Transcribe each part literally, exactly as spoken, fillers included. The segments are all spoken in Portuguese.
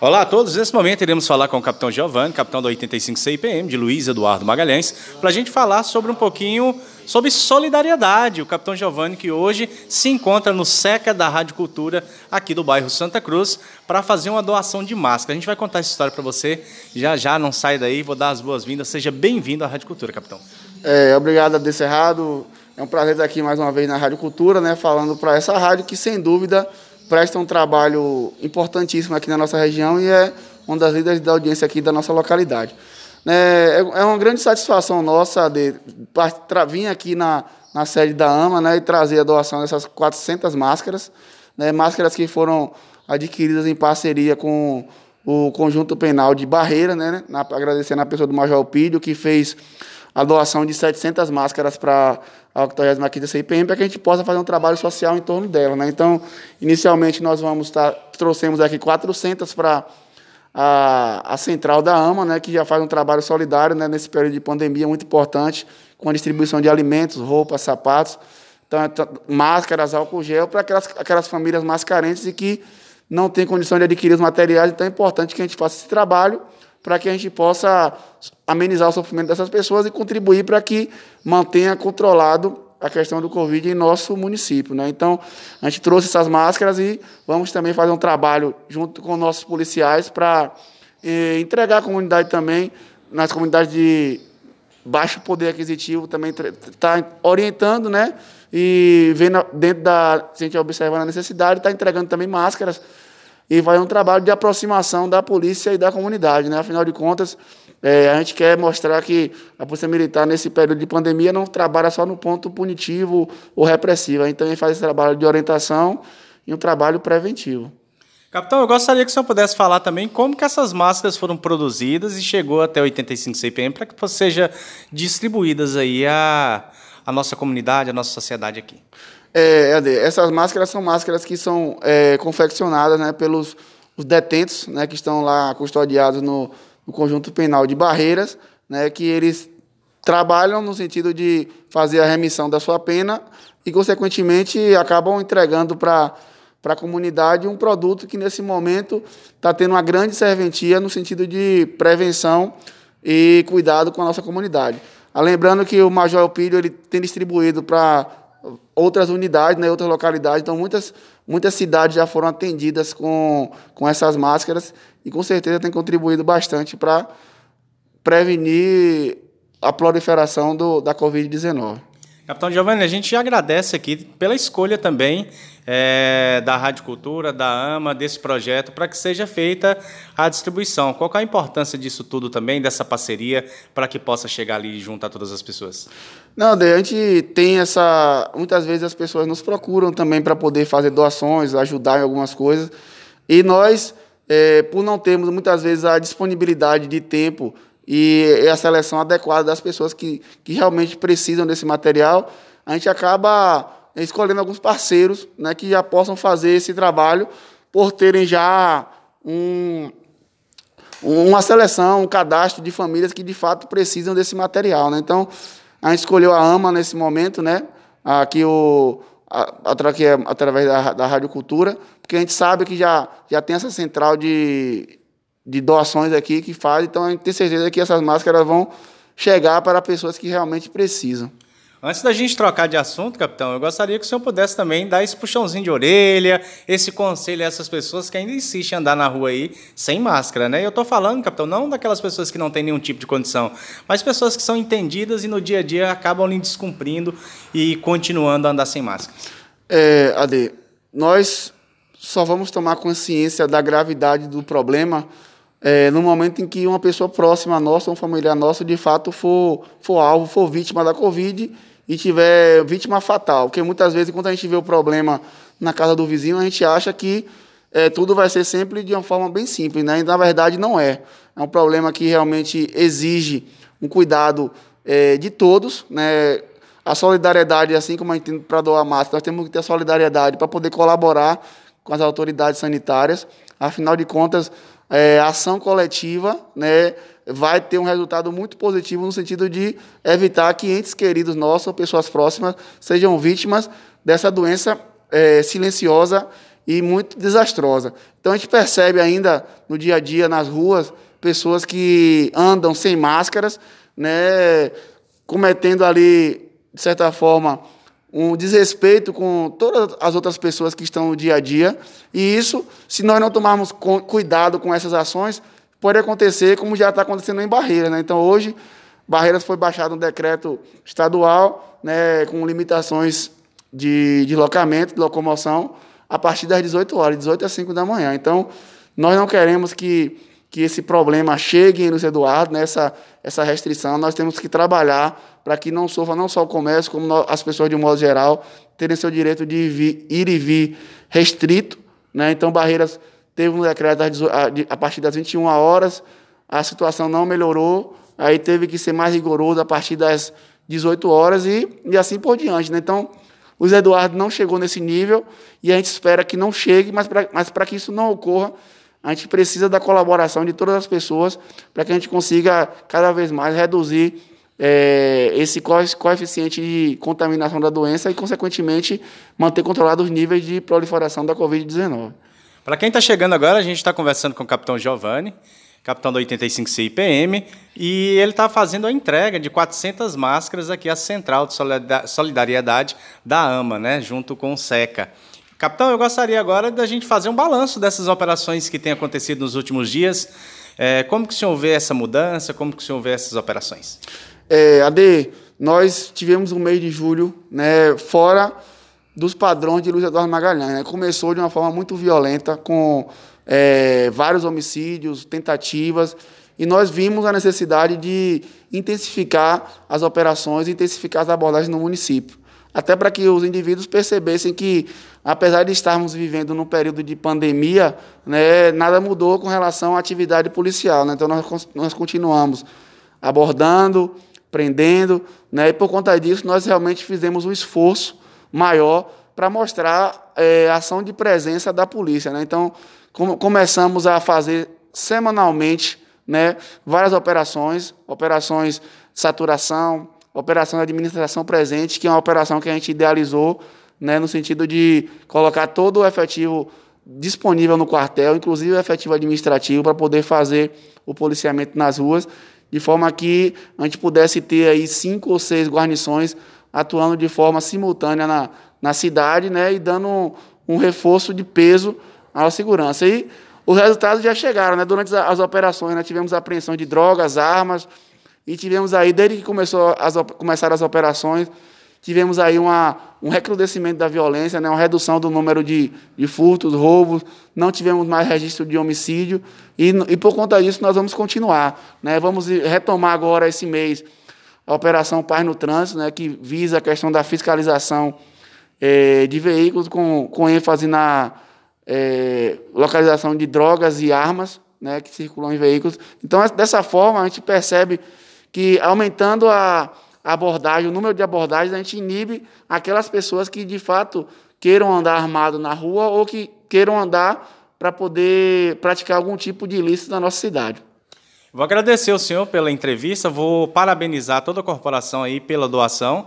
Olá a todos, nesse momento iremos falar com o capitão Giovanni, capitão da oitenta e cinco C I P M, de Luiz Eduardo Magalhães, para a gente falar sobre um pouquinho sobre solidariedade. O capitão Giovanni que hoje se encontra no SECA da Rádio Cultura, aqui do bairro Santa Cruz, para fazer uma doação de máscara. A gente vai contar essa história para você, já já, não sai daí, vou dar as boas-vindas. Seja bem-vindo à Rádio Cultura, capitão. É, obrigado, Ade Cerrado. É um prazer estar aqui mais uma vez na Rádio Cultura, né, falando para essa rádio que, sem dúvida, presta um trabalho importantíssimo aqui na nossa região e é uma das líderes da audiência aqui da nossa localidade. É, é uma grande satisfação nossa de vir aqui na, na sede da AMA, né, e trazer a doação dessas quatrocentas máscaras, né, máscaras que foram adquiridas em parceria com o Conjunto Penal de Barreira, né, na, agradecendo a pessoa do Major Elpidio, que fez a doação de setecentas máscaras para a oitagésima quinta C I P M, para que a gente possa fazer um trabalho social em torno dela, né? Então, inicialmente, nós vamos estar, trouxemos aqui quatrocentas para a, a central da AMA, né, que já faz um trabalho solidário, né, nesse período de pandemia muito importante, com a distribuição de alimentos, roupas, sapatos, então, máscaras, álcool gel, para aquelas, aquelas famílias mais carentes e que não têm condição de adquirir os materiais. Então, é importante que a gente faça esse trabalho para que a gente possa amenizar o sofrimento dessas pessoas e contribuir para que mantenha controlado a questão do Covid em nosso município, né? Então, a gente trouxe essas máscaras e vamos também fazer um trabalho junto com nossos policiais para eh, entregar à comunidade também, nas comunidades de baixo poder aquisitivo, também está orientando, né? E vendo dentro da, se a gente observando a necessidade, está entregando também máscaras. E vai um trabalho de aproximação da polícia e da comunidade, né? Afinal de contas, é, a gente quer mostrar que a Polícia Militar, nesse período de pandemia, não trabalha só no ponto punitivo ou repressivo. A gente também faz esse trabalho de orientação e um trabalho preventivo. Capitão, eu gostaria que o senhor pudesse falar também como que essas máscaras foram produzidas e chegou até oitenta e cinco C I P M para que sejam distribuídas aí à, à nossa comunidade, à nossa sociedade aqui. É, essas máscaras são máscaras que são é, confeccionadas, né, pelos os detentos, né, que estão lá custodiados no, no Conjunto Penal de Barreiras, né, que eles trabalham no sentido de fazer a remissão da sua pena e, consequentemente, acabam entregando para para a comunidade um produto que, nesse momento, está tendo uma grande serventia no sentido de prevenção e cuidado com a nossa comunidade. Ah, lembrando que o Major Elpidio ele tem distribuído para outras unidades, né, outras localidades, então muitas, muitas cidades já foram atendidas com, com essas máscaras e com certeza tem contribuído bastante para prevenir a proliferação do, da covid dezenove. Capitão Giovanni, a gente agradece aqui pela escolha também é, da Rádio Cultura, da AMA, desse projeto, para que seja feita a distribuição. Qual que é a importância disso tudo também, dessa parceria, para que possa chegar ali e juntar todas as pessoas? Não, a gente tem essa... Muitas vezes as pessoas nos procuram também para poder fazer doações, ajudar em algumas coisas, e nós, é, por não termos muitas vezes a disponibilidade de tempo e a seleção adequada das pessoas que, que realmente precisam desse material, a gente acaba escolhendo alguns parceiros, né, que já possam fazer esse trabalho por terem já um, uma seleção, um cadastro de famílias que, de fato, precisam desse material, né? Então, a gente escolheu a AMA nesse momento, né, aqui o, a, aqui é através da, da Rádio Cultura, porque a gente sabe que já, já tem essa central de... de doações aqui que faz, então a gente tem certeza que essas máscaras vão chegar para pessoas que realmente precisam. Antes da gente trocar de assunto, capitão, eu gostaria que o senhor pudesse também dar esse puxãozinho de orelha, esse conselho a essas pessoas que ainda insistem em andar na rua aí sem máscara, né? Eu estou falando, capitão, não daquelas pessoas que não têm nenhum tipo de condição, mas pessoas que são entendidas e no dia a dia acabam lhe descumprindo e continuando a andar sem máscara. É, Ade, nós só vamos tomar consciência da gravidade do problema É, no momento em que uma pessoa próxima a nossa, um familiar nosso, de fato for, for alvo, for vítima da Covid e tiver vítima fatal. Porque muitas vezes, quando a gente vê o problema na casa do vizinho, a gente acha que é, tudo vai ser sempre de uma forma bem simples, né? E, na verdade, não é. É um problema que realmente exige um cuidado é, de todos, né? A solidariedade, assim como a gente tem para doar máscara, nós temos que ter solidariedade para poder colaborar com as autoridades sanitárias. Afinal de contas, É, a ação coletiva, né, vai ter um resultado muito positivo no sentido de evitar que entes queridos nossos, ou pessoas próximas, sejam vítimas dessa doença é, silenciosa e muito desastrosa. Então, a gente percebe ainda no dia a dia, nas ruas, pessoas que andam sem máscaras, né, cometendo ali, de certa forma, um desrespeito com todas as outras pessoas que estão no dia a dia. E isso, se nós não tomarmos cuidado com essas ações, pode acontecer como já está acontecendo em Barreiras, né? Então, hoje, Barreiras foi baixado um decreto estadual, né, com limitações de deslocamento, de locomoção, a partir das dezoito horas, dezoito às cinco da manhã. Então, nós não queremos que, que esse problema chegue em Luiz Eduardo, nessa, né, essa restrição. Nós temos que trabalhar para que não sofra não só o comércio, como nós, as pessoas, de um modo geral, terem seu direito de vir, ir e vir restrito, né? Então, Barreiras teve um decreto a partir das vinte e uma horas, a situação não melhorou, aí teve que ser mais rigoroso a partir das dezoito horas e, e assim por diante, né? Então, o Luiz Eduardo não chegou nesse nível e a gente espera que não chegue, mas para mas para que isso não ocorra, a gente precisa da colaboração de todas as pessoas para que a gente consiga cada vez mais reduzir é, esse coeficiente de contaminação da doença e, consequentemente, manter controlados os níveis de proliferação da covid dezenove. Para quem está chegando agora, a gente está conversando com o capitão Giovanni, capitão do oitenta e cinco C I P M, e ele está fazendo a entrega de quatrocentas máscaras aqui à Central de Solidariedade da AMA, né, junto com o SECA. Capitão, eu gostaria agora da gente fazer um balanço dessas operações que têm acontecido nos últimos dias. É, como que o senhor vê essa mudança? Como que o senhor vê essas operações? É, A D, nós tivemos um mês de julho, né, fora dos padrões de Luiz Eduardo Magalhães, né? Começou de uma forma muito violenta, com é, vários homicídios, tentativas, e nós vimos a necessidade de intensificar as operações, intensificar as abordagens no município, até para que os indivíduos percebessem que, apesar de estarmos vivendo num período de pandemia, né, nada mudou com relação à atividade policial, né? Então, nós, nós continuamos abordando, prendendo, né? E, por conta disso, nós realmente fizemos um esforço maior para mostrar é, a ação de presença da polícia, né? Então, com, começamos a fazer semanalmente, né, várias operações, operações de saturação, operação de administração presente, que é uma operação que a gente idealizou, né, no sentido de colocar todo o efetivo disponível no quartel, inclusive o efetivo administrativo, para poder fazer o policiamento nas ruas, de forma que a gente pudesse ter aí cinco ou seis guarnições atuando de forma simultânea na, na cidade, né, e dando um, um reforço de peso à segurança. E os resultados já chegaram, né? Durante as operações, nós tivemos apreensão de drogas, armas, e tivemos aí, desde que começou as, começaram as operações, tivemos aí uma, um recrudescimento da violência, né, uma redução do número de, de furtos, roubos, não tivemos mais registro de homicídio, e, e por conta disso nós vamos continuar, né? Vamos retomar agora esse mês a Operação Paz no Trânsito, né, que visa a questão da fiscalização é, de veículos com, com ênfase na é, localização de drogas e armas, né, que circulam em veículos. Então, dessa forma, a gente percebe que, aumentando a, a abordagem, o número de abordagens, a gente inibe aquelas pessoas que, de fato, queiram andar armado na rua ou que queiram andar para poder praticar algum tipo de ilícito na nossa cidade. Vou agradecer ao senhor pela entrevista, vou parabenizar toda a corporação aí pela doação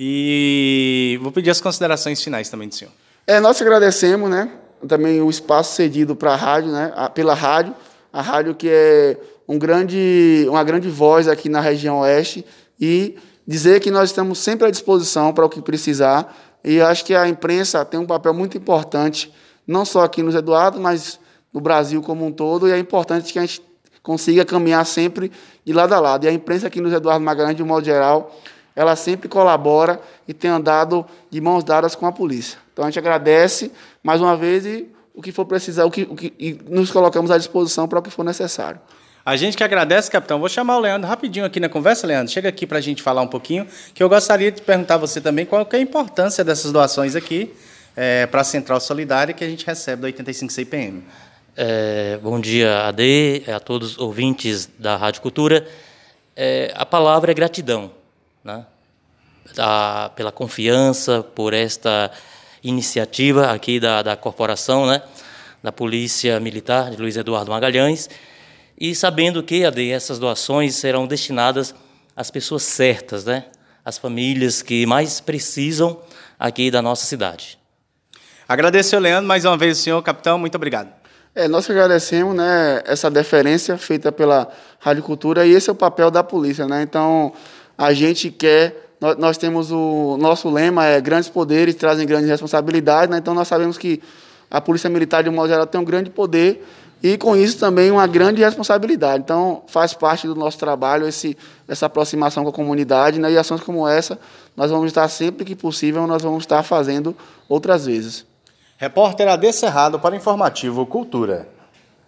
e vou pedir as considerações finais também do senhor. É, nós agradecemos, né, também o espaço cedido para a rádio, né, pela rádio, a rádio que é um grande, uma grande voz aqui na região oeste, e dizer que nós estamos sempre à disposição para o que precisar, e acho que a imprensa tem um papel muito importante, não só aqui no Luiz Eduardo, mas no Brasil como um todo, e é importante que a gente consiga caminhar sempre de lado a lado. E a imprensa aqui no Luiz Eduardo Magalhães, de um modo geral, ela sempre colabora e tem andado de mãos dadas com a polícia. Então, a gente agradece mais uma vez e o que for precisar, o que, o que, e nos colocamos à disposição para o que for necessário. A gente que agradece, capitão. Vou chamar o Leandro rapidinho aqui na conversa, Leandro. Chega aqui para a gente falar um pouquinho, que eu gostaria de perguntar a você também qual que é a importância dessas doações aqui é, para a Central Solidária que a gente recebe do oitenta e cinco C I P M. É, bom dia, A D, a todos os ouvintes da Rádio Cultura. É, a palavra é gratidão, né? A, pela confiança, por esta iniciativa aqui da, da corporação, né? Da Polícia Militar de Luiz Eduardo Magalhães, e sabendo que, A D, essas doações serão destinadas às pessoas certas, né? Às famílias que mais precisam aqui da nossa cidade. Agradecer, Leandro, mais uma vez o senhor, capitão, muito obrigado. É, nós que agradecemos, né, essa deferência feita pela Rádio Cultura, e esse é o papel da polícia, né? Então, a gente quer, nós, nós temos o nosso lema, é grandes poderes trazem grandes responsabilidades, né? Então nós sabemos que a Polícia Militar, de um modo geral, tem um grande poder e, com isso, também uma grande responsabilidade. Então, faz parte do nosso trabalho esse, essa aproximação com a comunidade, né? E ações como essa, nós vamos estar, sempre que possível, nós vamos estar fazendo outras vezes. Repórter A D Cerrado para o Informativo Cultura.